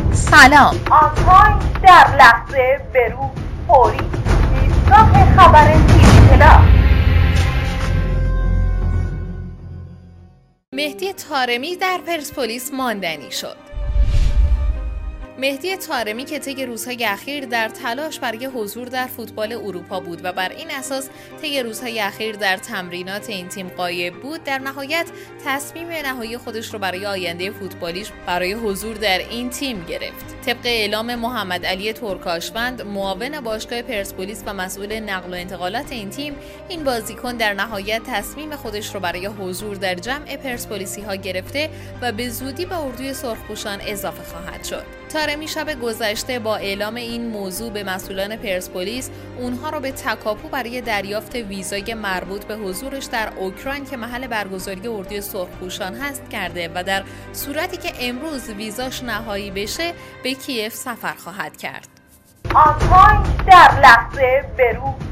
سلام. آنتاین در لحظه برو فوری ایستگاه خبر تیوی پلاس. مهدی طارمی در پرسپولیس ماندنی شد. مهدی طارمی که طی روزهای اخیر در تلاش برای حضور در فوتبال اروپا بود و بر این اساس طی روزهای اخیر در تمرینات این تیم غایب بود، در نهایت تصمیم نهایی خودش رو برای آینده فوتبالیش برای حضور در این تیم گرفت. طبق اعلام محمد علی ترکاشوند، معاون باشگاه پرسپولیس و مسئول نقل و انتقالات این تیم، این بازیکن در نهایت تصمیم خودش رو برای حضور در جمع پرسپولیسی ها گرفته و به زودی به اردوی سرخپوشان اضافه خواهد شد. طارمی شب گذشته با اعلام این موضوع به مسئولان پرسپولیس اونها رو به تکاپو برای دریافت ویزای مربوط به حضورش در اوکراین که محل برگزاری اردوی سرخپوشان هست کرده و در صورتی که امروز ویزاش نهایی بشه به کیف سفر خواهد کرد. آنتاین در لحظه برو